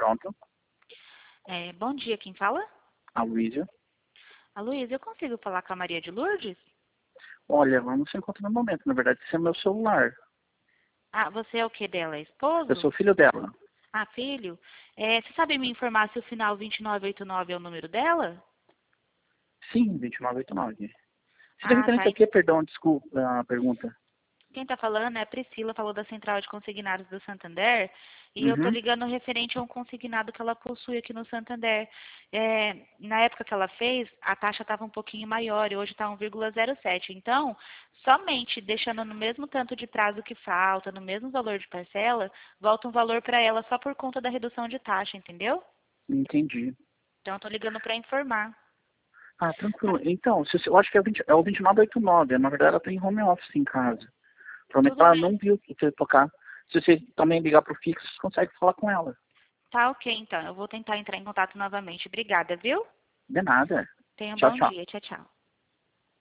Pronto. Bom dia, quem fala? A Luísa. A Luísa, eu consigo falar com a Maria de Lourdes? Olha, ela não se encontra no momento. Na verdade, esse é meu celular. Ah, você é o que dela? Eu Esposo? sou filho dela. Ah, filho? Você sabe me informar se o final 2989 é o número dela? Sim, 2989. Você tem Ah, tá. referente a quê? Perdão, desculpa a pergunta. Quem tá falando é a Priscila, falou da Central de Consignados do Santander, e eu tô Uhum. ligando referente a um consignado que ela possui aqui no Santander. Na época que ela fez, a taxa estava um pouquinho maior e hoje está 1,07. Então, somente deixando no mesmo tanto de prazo que falta, no mesmo valor de parcela, volta um valor para ela só por conta da redução de taxa, entendeu? Entendi. Então, eu tô ligando para informar. Ah, tranquilo. Então, eu acho que é o 2989. Na verdade, ela tem home office em casa. Provavelmente Tudo ela bem. não viu que você tocar. Se você também ligar pro fixo, você consegue falar com ela. Tá ok, então. Eu vou tentar entrar em contato novamente. Obrigada, viu? De nada. Tenha um Tchau, bom tchau. dia. Tchau, tchau.